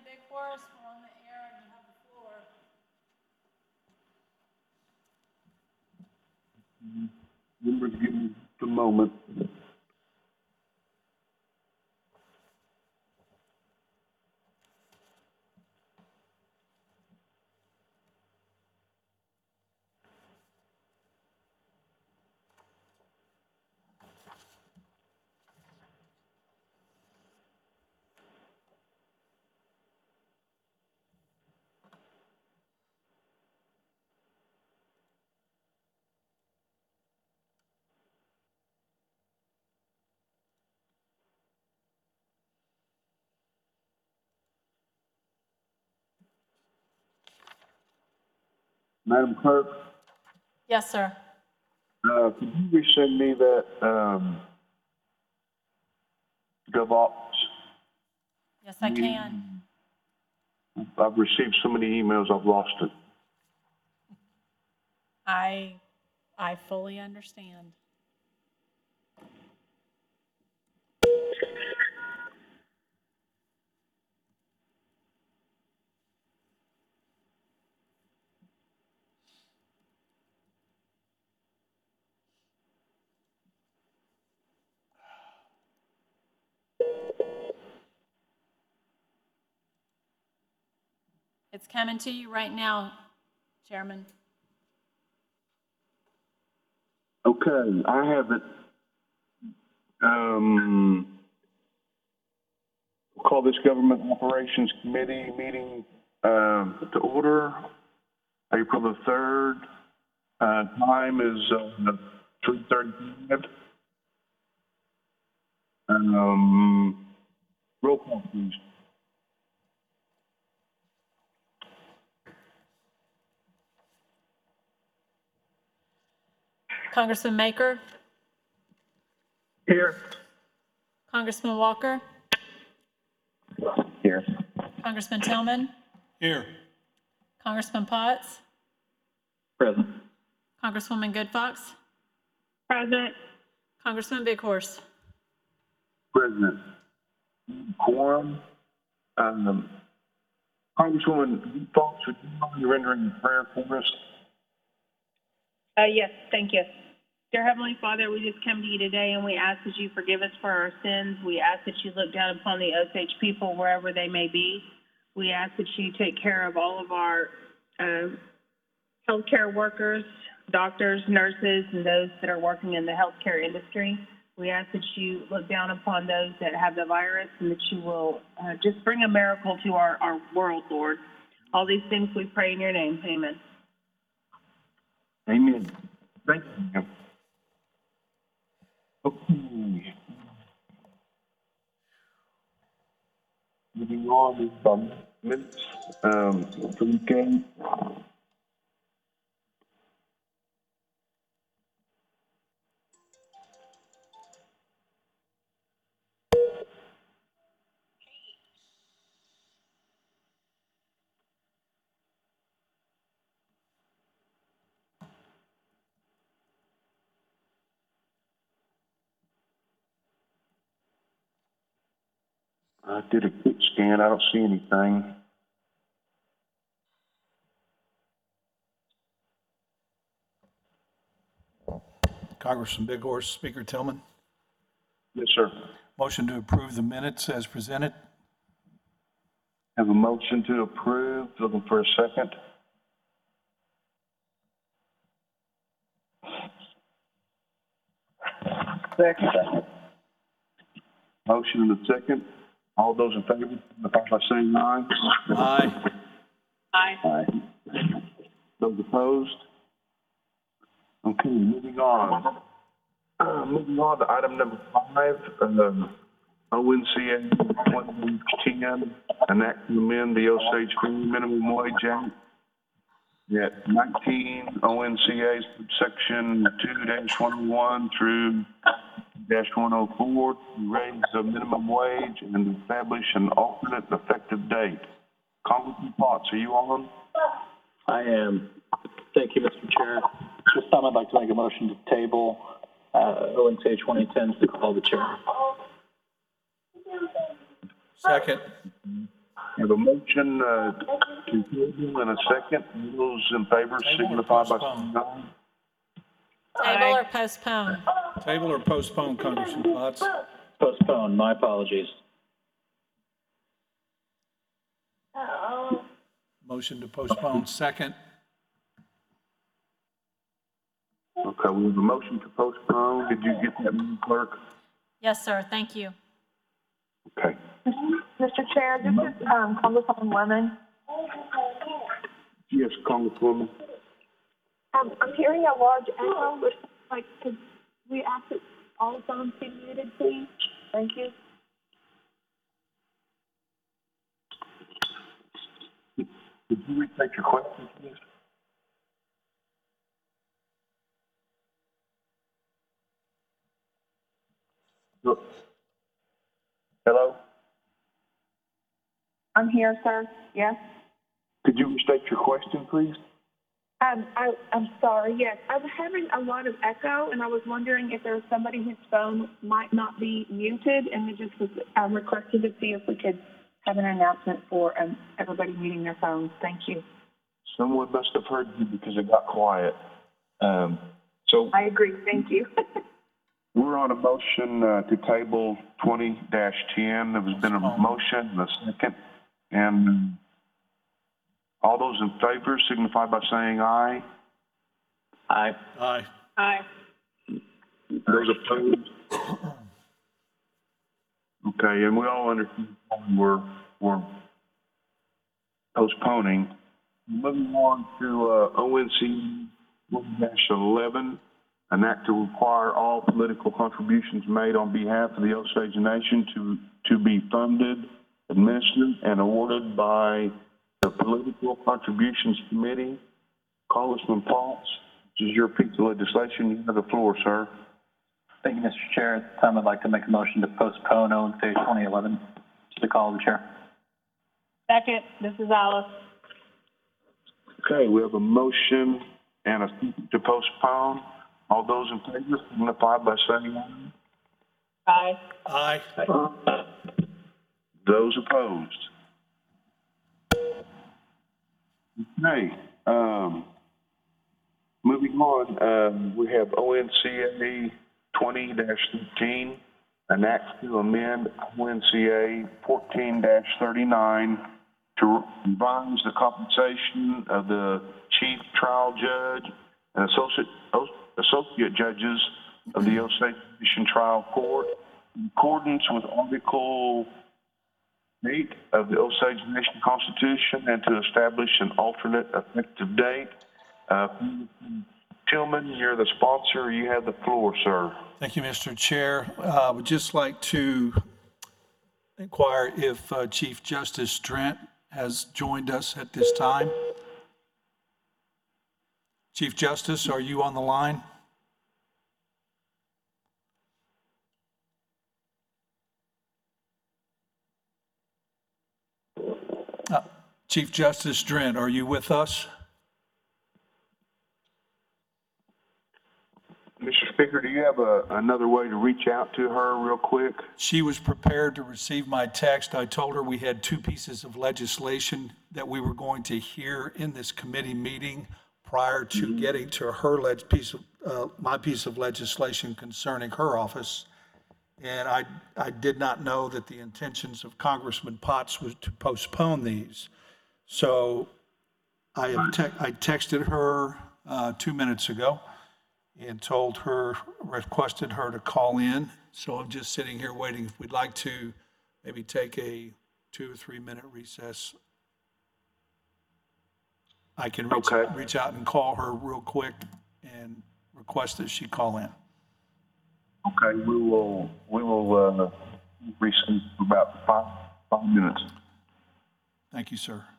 Big Horse, we're on the air and you have the floor. Members, give me a moment. Madam Clerk, Yes, sir. could you resend me that, GovOps? Yes, I can. I've received so many emails, I've lost it. I fully understand. It's coming to you right now, Chairman. Okay, I have it. We'll call this Government Operations Committee meeting, to order, April the 3rd. Time is, 3:35. Roll call, please. Congressman Maker, Here. Congressman Walker, Here. Congressman Tillman, Here. Congressman Potts, Present. Congresswoman Goodfox, Present. Congressman Big Horse. President. Quorum. Congresswoman Fox, would you mind rendering a prayer for us? Yes, thank you. Dear Heavenly Father, we just come to you today and we ask that you forgive us for our sins. We ask that you look down upon the Osage people wherever they may be. We ask that you take care of all of our healthcare workers, doctors, nurses, and those that are working in the healthcare industry. We ask that you look down upon those that have the virus and that you will just bring a miracle to our world, Lord. All these things we pray in your name. Amen. Amen. Thank you. Okay. Moving on with some minutes, from Ken. I did a quick scan, I don't see anything. Congressman Big Horse, Speaker Tillman. Yes, sir. Motion to approve the minutes as presented. Have a motion to approve, looking for a second. Second. Motion and a second. All those in favor, signify by saying aye. Aye. Aye. Aye. Those opposed? Okay, moving on. Moving on to item number 5, ONCA 110, enact and amend the Osage Free Minimum Wage Act. At 19 ONCA section 2-101 through -104 to raise the minimum wage and establish an alternate effective date. Congressman Potts, are you on? I am. Thank you, Mr. Chair. This time I'd like to make a motion to table ONCA 2010 to call the chair. Second. I have a motion, to table in a second. Those in favor Table or signify by postpone? saying aye. Table or postpone? Table or postpone, Congressman Potts? Postpone, my apologies. Motion to postpone, second. Okay, we have a motion to postpone. Did you get that, Madam Clerk? Yes, sir, thank you. Okay. Mr. Chair, this is Congresswoman Lemon. Yes, Congresswoman. I'm hearing a large echo, which, like, could we ask that all phones be muted, please? Thank you. Could you restate your question, please? Look. Hello? I'm here, sir. Yes? Could you restate your question, please? I'm sorry. Yes, I was having a lot of echo, and I was wondering if there was somebody whose phone might not be muted, and it just was requested to see if we could have an announcement for everybody muting their phones. Thank you. Someone must have heard you because it got quiet. So I agree. Thank you. we're on a motion to table 20-10. There's been a motion and a second. And all those in favor signify by saying aye. Aye. Aye. Aye. Those opposed? Okay, and we all understand we're postponing. Moving on to ONC 1-11, an act to require all political contributions made on behalf of the Osage Nation to be funded, administered, and awarded by the Political Contributions Committee. Congressman Potts, this is your piece of legislation. You have the floor, sir. Thank you, Mr. Chair. At this time, I'd like to make a motion to postpone ONC 2011 to the call of the chair. Second, this is Alice. Okay, we have a motion and a second to postpone. All those in favor signify by saying aye. Aye. Aye. Those opposed? Okay, moving on, we have ONCA 20-13, an act to amend ONCA 14-39 to revise the compensation of the chief trial judge and associate judges of the Osage Nation Trial Court in accordance with Article 8 of the Osage Nation Constitution and to establish an alternate effective date. Tillman, you're the sponsor. You have the floor, sir. Thank you, Mr. Chair. I would just like to inquire if Chief Justice Drent has joined us at this time. Chief Justice, are you on the line? Chief Justice Drent, are you with us? Mr. Speaker, do you have another way to reach out to her real quick? She was prepared to receive my text. I told her we had two pieces of legislation that we were going to hear in this committee meeting prior to getting to her my piece of legislation concerning her office. And I did not know that the intentions of Congressman Potts was to postpone these. So I texted her 2 minutes ago and requested her to call in. So I'm just sitting here waiting. If we'd like to maybe take a 2 or 3 minute recess, I can reach out and call her real quick and request that she call in. Okay, we will recess for about five minutes. Thank you, sir.